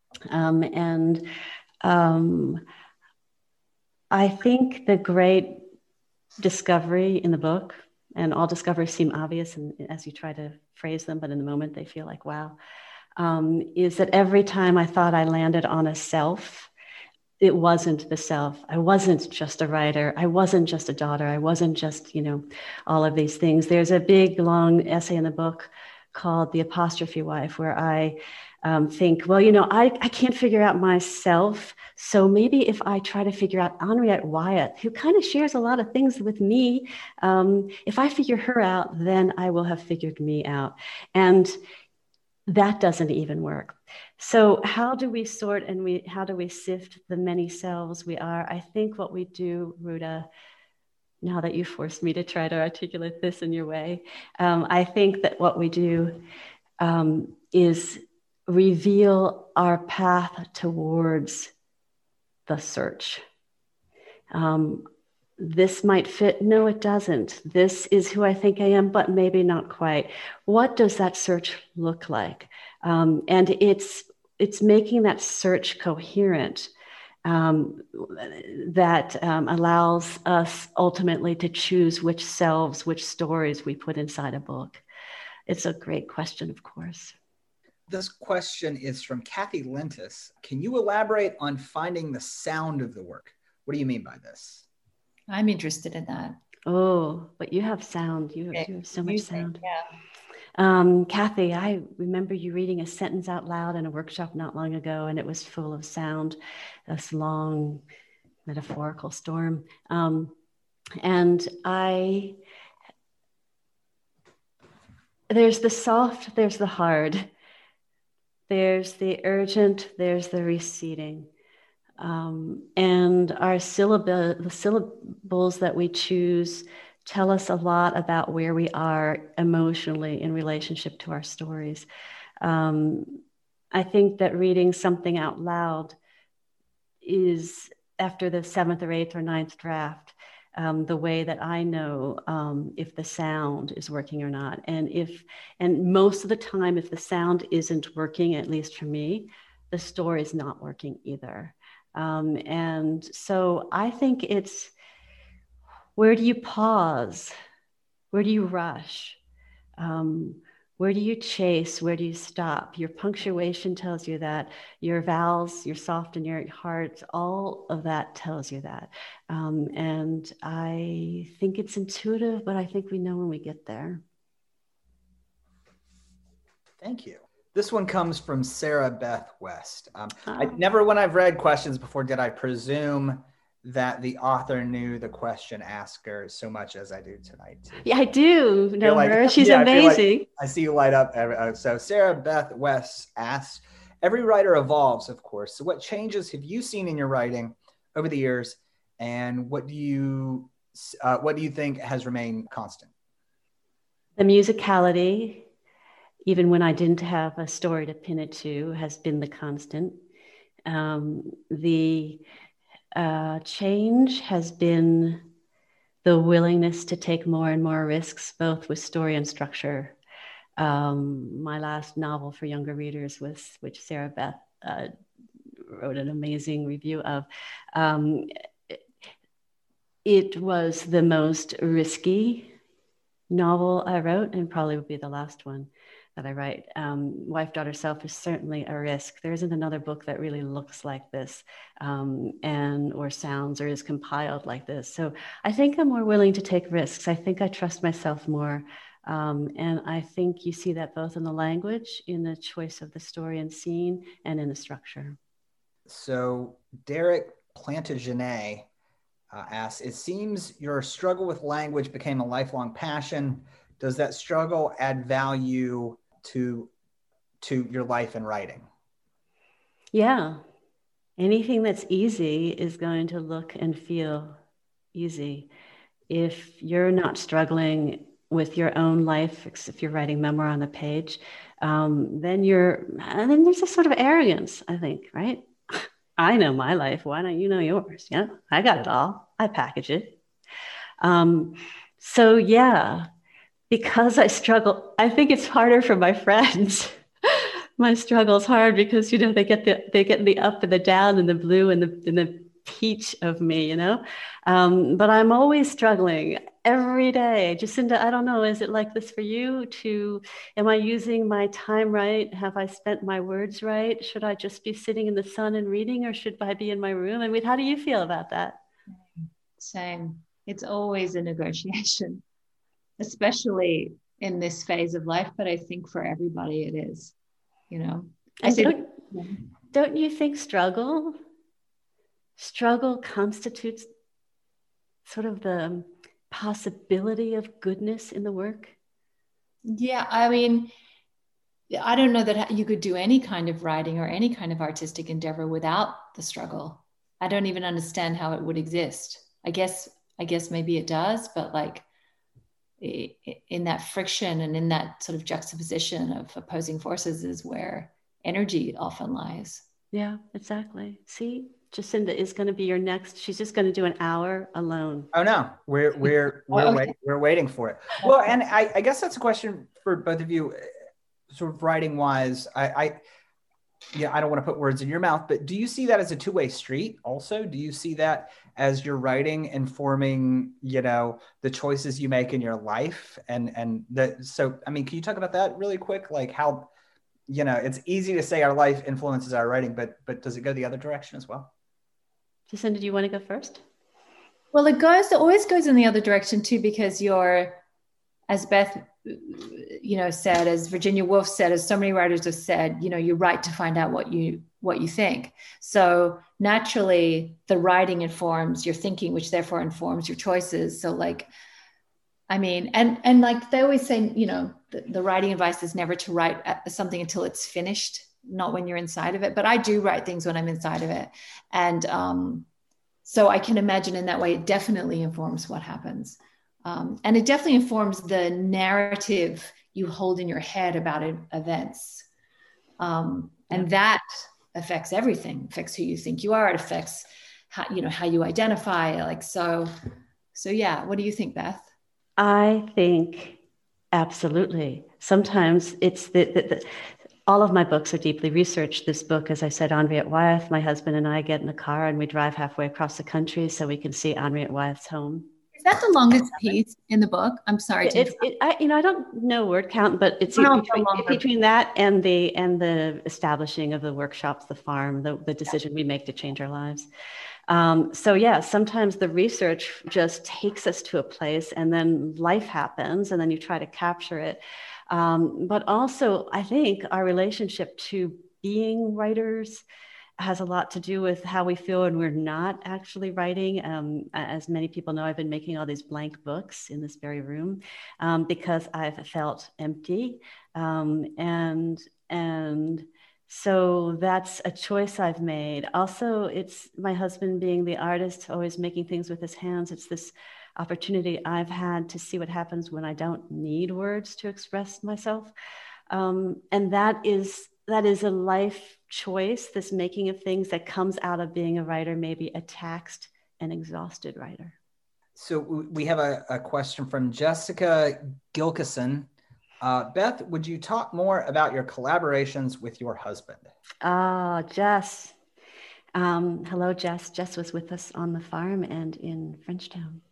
I think the great discovery in the book, and all discoveries seem obvious as you try to phrase them, but in the moment they feel like, wow, is that every time I thought I landed on a self, it wasn't the self. I wasn't just a writer. I wasn't just a daughter. I wasn't just, all of these things. There's a big, long essay in the book called The Apostrophe Wife, where I think, well, I can't figure out myself. So maybe if I try to figure out Henriette Wyatt, who kind of shares a lot of things with me, if I figure her out, then I will have figured me out. And that doesn't even work. So how do we sort and how do we sift the many selves we are? I think what we do, Ruta, now that you forced me to try to articulate this in your way, I think that what we do is reveal our path towards the search. This might fit. No, it doesn't. This is who I think I am, but maybe not quite. What does that search look like? And it's making that search coherent that allows us ultimately to choose which selves, which stories we put inside a book. It's a great question, of course. This question is from Kathy Lentis. Can you elaborate on finding the sound of the work? What do you mean by this? I'm interested in that. Oh, but you have sound. You have so much sound. Yeah. Kathy, I remember you reading a sentence out loud in a workshop not long ago, and it was full of sound, this long metaphorical storm. And there's the soft, there's the hard, there's the urgent, there's the receding. And the syllables that we choose tell us a lot about where we are emotionally in relationship to our stories. I think that reading something out loud is, after the 7th or 8th or 9th draft, the way that I know if the sound is working or not. And most of the time, if the sound isn't working, at least for me, the story is not working either. And so I think it's, where do you pause? Where do you rush? Where do you chase? Where do you stop? Your punctuation tells you that. Your vowels, your soft and your hard, all of that tells you that. And I think it's intuitive, but I think we know when we get there. Thank you. This one comes from Sarah Beth West. When I've read questions before, did I presume that the author knew the question asker so much as I do tonight too. Yeah, I do know her. She's amazing. I see you light up. So Sarah Beth West asks, every writer evolves, of course. So what changes have you seen in your writing over the years? And what do you think has remained constant? The musicality, even when I didn't have a story to pin it to, has been the constant. The change has been the willingness to take more and more risks, both with story and structure. My last novel for younger readers, which Sarah Beth wrote an amazing review of, it was the most risky novel I wrote, and probably would be the last one that I write. Wife, Daughter, Self is certainly a risk. There isn't another book that really looks like this or sounds or is compiled like this. So I think I'm more willing to take risks. I think I trust myself more. And I think you see that both in the language, in the choice of the story and scene, and in the structure. So Derek Plantagenet asks, it seems your struggle with language became a lifelong passion. Does that struggle add value to your life in writing? Yeah. Anything that's easy is going to look and feel easy. If you're not struggling with your own life, if you're writing memoir on the page, then there's a sort of arrogance, I think, right? I know my life. Why don't you know yours? Yeah, I got it all. I package it. So yeah, because I struggle, I think it's harder for my friends. My struggle is hard because they get the up and the down and the blue and the peach of me, but I'm always struggling every day. Jacinda, I don't know, is it like this for you? Am I using my time right? Have I spent my words right? Should I just be sitting in the sun and reading, or should I be in my room? I mean, how do you feel about that? Same. It's always a negotiation, especially in this phase of life, but I think for everybody it is, Don't you think struggle constitutes sort of the possibility of goodness in the work? Yeah, I mean, I don't know that you could do any kind of writing or any kind of artistic endeavor without the struggle. I don't even understand how it would exist. I guess maybe it does, but like in that friction and in that sort of juxtaposition of opposing forces is where energy often lies. Yeah, exactly. See, Jacinda is going to be your next. She's just going to do an hour alone. Oh no, we're waiting for it. Well, and I guess that's a question for both of you, sort of writing wise. I don't want to put words in your mouth, but do you see that as a two-way street? Also, do you see that as your writing informing, the choices you make in your life, so I mean, can you talk about that really quick, like how? It's easy to say our life influences our writing, but does it go the other direction as well? Jacinda, do you want to go first? Well, it always goes in the other direction too, because as Beth, said, as Virginia Woolf said, as so many writers have said, you write to find out what you think. So naturally, the writing informs your thinking, which therefore informs your choices. So like, I mean, and like they always say, the writing advice is never to write something until it's finished, not when you're inside of it. But I do write things when I'm inside of it. And so I can imagine in that way, it definitely informs what happens. And it definitely informs the narrative you hold in your head about events. And that affects everything. It affects who you think you are. It affects how you identify. Like, so yeah. What do you think, Beth? I think absolutely. Sometimes it's all of my books are deeply researched. This book, as I said, Henriette Wyeth, my husband and I get in a car and we drive halfway across the country so we can see Henriette Wyeth's home. Is that the longest piece in the book? I'm sorry. I don't know word count, but it's between that and the establishing of the workshops, the farm, the decision we make to change our lives. So yeah, sometimes the research just takes us to a place and then life happens and then you try to capture it. But also I think our relationship to being writers has a lot to do with how we feel when we're not actually writing. As many people know, I've been making all these blank books in this very room because I've felt empty. And so that's a choice I've made. Also, it's my husband being the artist, always making things with his hands. It's this opportunity I've had to see what happens when I don't need words to express myself. And that is a life choice, this making of things that comes out of being a writer, maybe a taxed and exhausted writer. So we have a question from Jessica Gilkison. Beth, would you talk more about your collaborations with your husband? Jess. Hello, Jess. Jess was with us on the farm and in Frenchtown.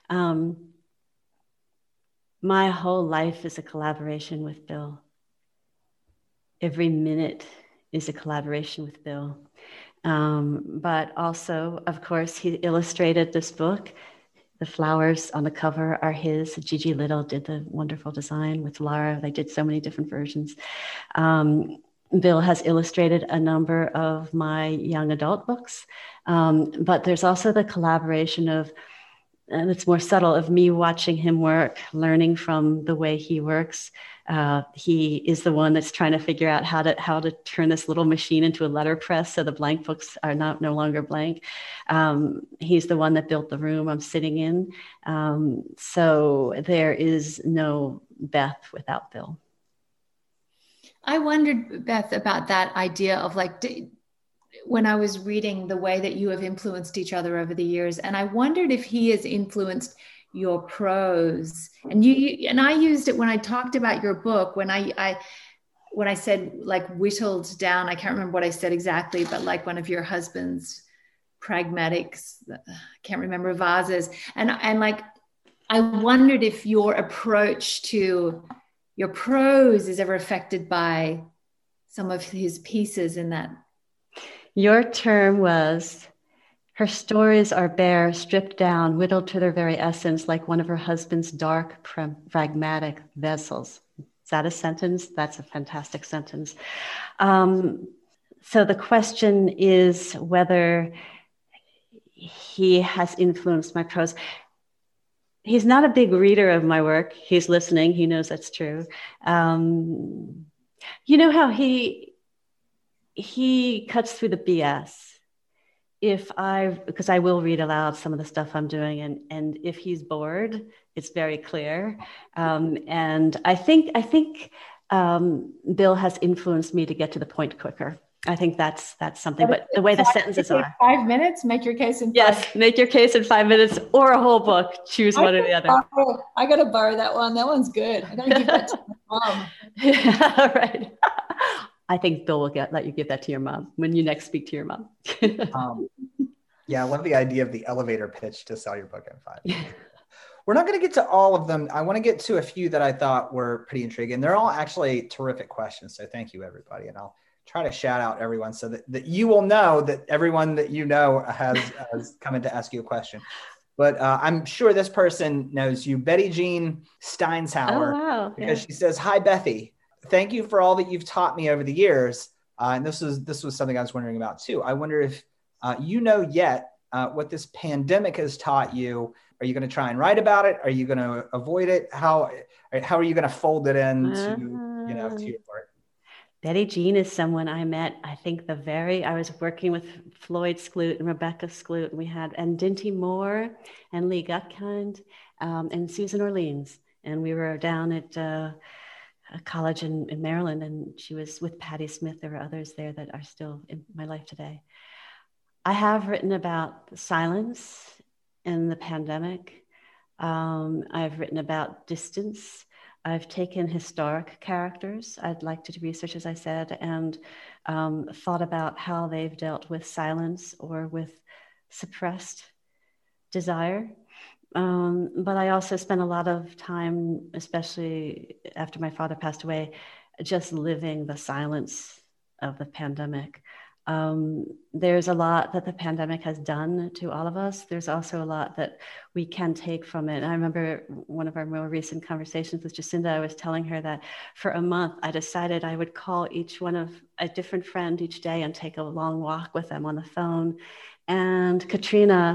My whole life is a collaboration with Bill. Every minute is a collaboration with Bill. But also, of course, he illustrated this book. The flowers on the cover are his. Gigi Little did the wonderful design with Laura. They did so many different versions. Bill has illustrated a number of my young adult books, but there's also the collaboration of, and it's more subtle, of me watching him work, learning from the way he works. He is the one that's trying to figure out how to turn this little machine into a letterpress so the blank books are no longer blank. He's the one that built the room I'm sitting in. So there is no Beth without Bill. I wondered, Beth, about that idea of like, when I was reading the way that you have influenced each other over the years, and I wondered if he has influenced your prose. And and I used it when I talked about your book, when I said like whittled down, I can't remember what I said exactly, but like one of your husband's pragmatics, I can't remember, vases. And like, I wondered if your approach to your prose is ever affected by some of his pieces in that. Your term was, her stories are bare, stripped down, whittled to their very essence, like one of her husband's dark, pragmatic vessels. Is that a sentence? That's a fantastic sentence. So the question is whether he has influenced my prose. He's not a big reader of my work. He's listening. He knows that's true. You know how he cuts through the BS. Because I will read aloud some of the stuff I'm doing, and if he's bored, it's very clear. And I think Bill has influenced me to get to the point quicker. I think that's something, but the way the sentences are. 5 minutes, make your case in 5 minutes. Yes, make your case in 5 minutes or a whole book. Choose one or the other. I got to borrow that one. That one's good. I got to give that to my mom. Yeah, right. I think Bill will let you give that to your mom when you next speak to your mom. Yeah, I love the idea of the elevator pitch to sell your book in 5 minutes. We're not going to get to all of them. I want to get to a few that I thought were pretty intriguing. They're all actually terrific questions. So thank you, everybody. And I'll try to shout out everyone so that you will know that everyone that you know has come in to ask you a question. But I'm sure this person knows you, Betty Jean Steinshauer, because she says, "Hi, Bethy. Thank you for all that you've taught me over the years." And this was something I was wondering about too. I wonder if you know yet what this pandemic has taught you. Are you going to try and write about it? Are you going to avoid it? How are you going to fold it into to your work? Betty Jean is someone I met, I think I was working with Floyd Skloot and Rebecca Skloot, and we had, and Dinty Moore and Lee Gutkind and Susan Orleans. And we were down at a college in Maryland, and she was with Patti Smith. There were others there that are still in my life today. I have written about silence in the pandemic. I've written about distance. I've taken historic characters I'd like to research, as I said, and thought about how they've dealt with silence or with suppressed desire. But I also spent a lot of time, especially after my father passed away, just living the silence of the pandemic. There's a lot that the pandemic has done to all of us. There's also a lot that we can take from it. I remember one of our more recent conversations with Jacinda, I was telling her that for a month, I decided I would call each one of a different friend each day and take a long walk with them on the phone. And Katrina,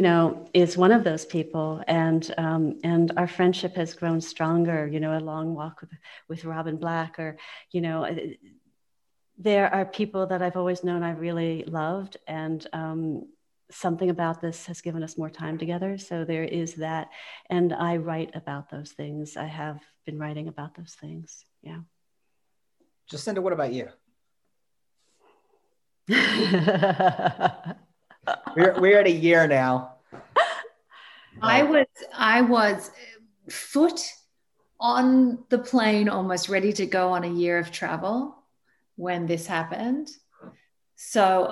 is one of those people. And our friendship has grown stronger, a long walk with Robin Black, or, there are people that I've always known I really loved, and something about this has given us more time together. So there is that. And I write about those things. I have been writing about those things. Yeah. Jacinda, what about you? we're at a year now. I was foot on the plane, almost ready to go on a year of travel when this happened. So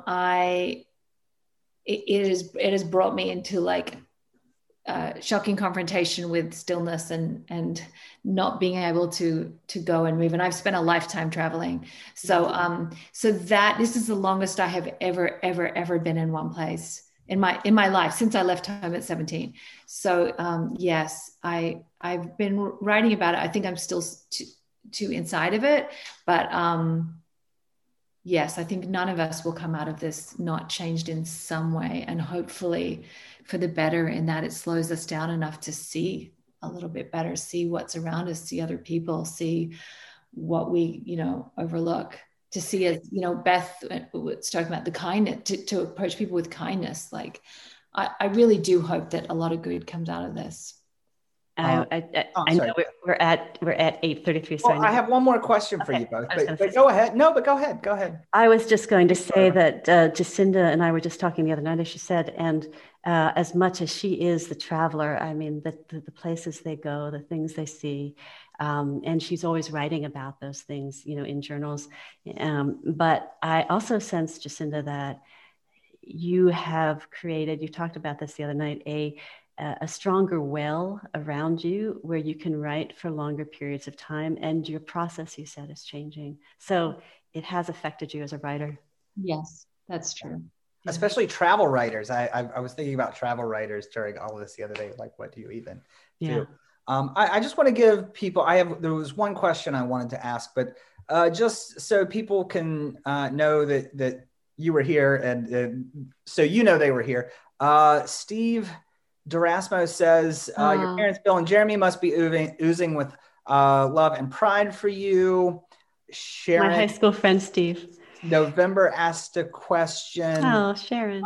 it has brought me into like shocking confrontation with stillness and not being able to go and move. And I've spent a lifetime traveling. So this is the longest I have ever been in one place in my life since I left home at 17. So yes, I've been writing about it. I think I'm still too inside of it, but yes, I think none of us will come out of this not changed in some way, and hopefully for the better, in that it slows us down enough to see a little bit better, see what's around us, see other people, see what we, overlook, to see, as, Beth was talking about, the kindness, to approach people with kindness. Like, I really do hope that a lot of good comes out of this. I know we're at 8:33. So I have one more question for you both, but go ahead. No, but go ahead. I was just going to say that Jacinda and I were just talking the other night, as she said, and as much as she is the traveler, I mean, the places they go, the things they see, and she's always writing about those things, in journals. But I also sense, Jacinda, that you have created, you talked about this the other night, a stronger well around you where you can write for longer periods of time, and your process, you said, is changing. So it has affected you as a writer. Yes, that's true. Especially travel writers. I was thinking about travel writers during all of this the other day. Like, what do you even do? I just want to give people, there was one question I wanted to ask, but just so people can know that you were here, and so they were here. Steve Durasmo says, your parents, Bill and Jeremy, must be oozing with love and pride for you. Sharon, my high school friend, Steve. November asked a question. Oh, Sharon.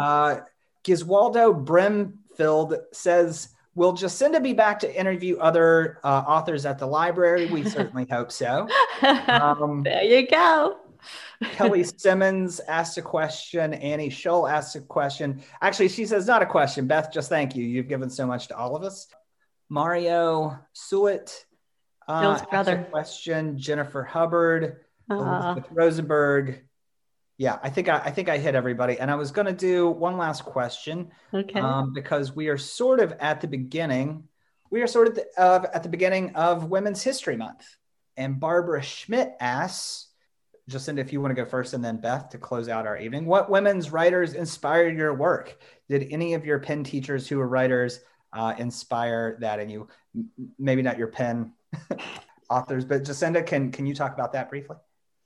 Giswaldo Brimfield says, will Jacinda be back to interview other authors at the library? We certainly hope so. There you go. Kelly Simmons asked a question. Annie Scholl asked a question. Actually, she says not a question. Beth, just thank you. You've given so much to all of us. Mario Suet asked a question. Jennifer Hubbard, Elizabeth Rosenberg. Yeah, I think I hit everybody. And I was going to do one last question. Okay. Because we are sort of at the beginning. We are sort of at the beginning of Women's History Month. And Barbara Schmidt asks, Jacinda, if you want to go first, and then Beth to close out our evening. What women's writers inspired your work? Did any of your pen teachers who were writers inspire that in you? Maybe not your pen authors, but Jacinda, can you talk about that briefly?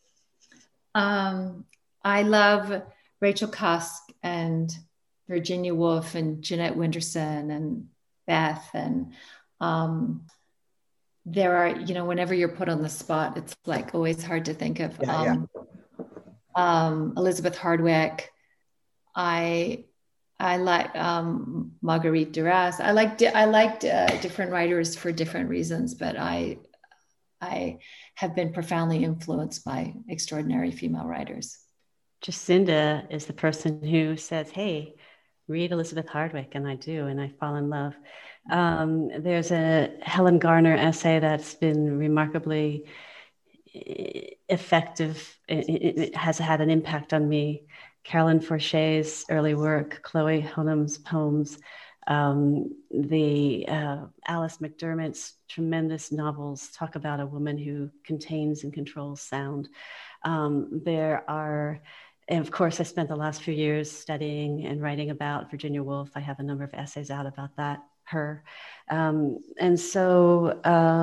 I love Rachel Cusk and Virginia Woolf and Jeanette Winterson and Beth. And there are, whenever you're put on the spot, it's like always hard to think of. Elizabeth Hardwick. I like Marguerite Duras. I liked different writers for different reasons, but I have been profoundly influenced by extraordinary female writers. Jacinda is the person who says, hey, read Elizabeth Hardwick, and I do, and I fall in love. There's a Helen Garner essay that's been remarkably effective. It has had an impact on me. Carolyn Forche's early work, Chloe Hunnam's poems, the Alice McDermott's tremendous novels talk about a woman who contains and controls sound. And of course, I spent the last few years studying and writing about Virginia Woolf. I have a number of essays out about her. And so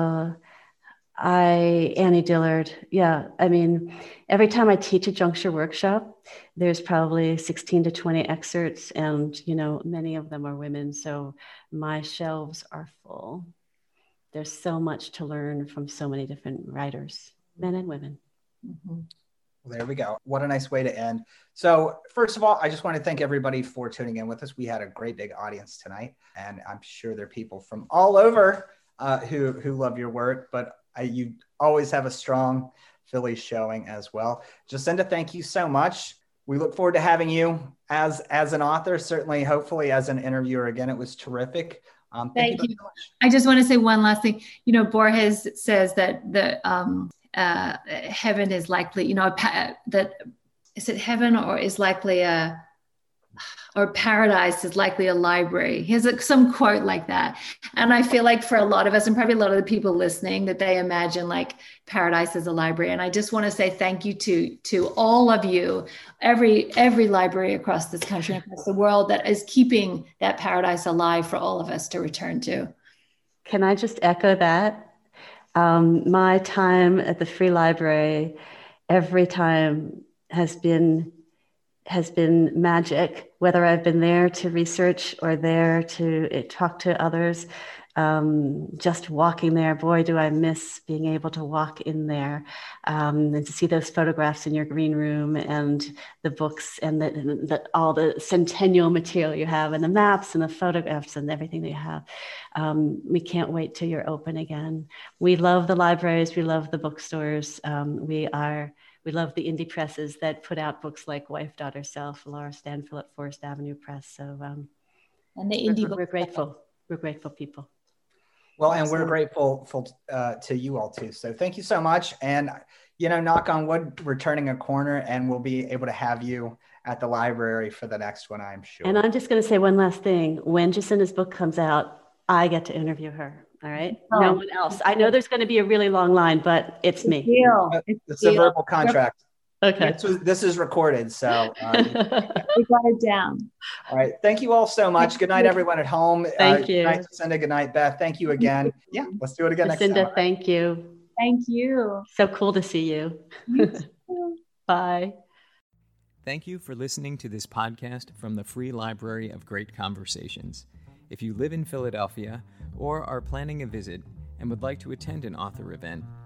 Annie Dillard, I mean, every time I teach a Juncture workshop, there's probably 16 to 20 excerpts, and, many of them are women. So my shelves are full. There's so much to learn from so many different writers, men and women. Mm-hmm. Well, there we go. What a nice way to end. So first of all, I just want to thank everybody for tuning in with us. We had a great big audience tonight, and I'm sure there are people from all over who love your work, but you always have a strong Philly showing as well. Jacinda, thank you so much. We look forward to having you as an author, certainly, hopefully as an interviewer again. It was terrific. Thank you so much. I just want to say one last thing. Borges says that the heaven is likely, that is it heaven or is likely or paradise is likely a library. He has some quote like that. And I feel like for a lot of us, and probably a lot of the people listening, that they imagine like paradise as a library. And I just want to say thank you to all of you, every library across this country, across the world, that is keeping that paradise alive for all of us to return to. Can I just echo that? My time at the Free Library, every time has been magic, whether I've been there to research or there to talk to others. Just walking there, boy, do I miss being able to walk in there and to see those photographs in your green room and the books and all the centennial material you have and the maps and the photographs and everything that you have. We can't wait till you're open again. We love the libraries. We love the bookstores. We love the indie presses that put out books like Wife, Daughter, Self, Laura Stanfield at Forest Avenue Press. So and the indie we're grateful. We're grateful people. Well, and we're grateful to you all too. So thank you so much. And, knock on wood, we're turning a corner and we'll be able to have you at the library for the next one, I'm sure. And I'm just going to say one last thing. When Jacinda's book comes out, I get to interview her. All right. Oh. No one else. I know there's going to be a really long line, but it's me. It's a verbal contract. Okay. This is recorded, so we got it down. All right. Thank you all so much. Good night, everyone at home. Thank you. Good night, Jacinda. Good night, Beth. Thank you again. Yeah, let's do it again next time. Jacinda, thank you. Thank you. So cool to see you. Bye. Thank you for listening to this podcast from the Free Library of Great Conversations. If you live in Philadelphia or are planning a visit and would like to attend an author event,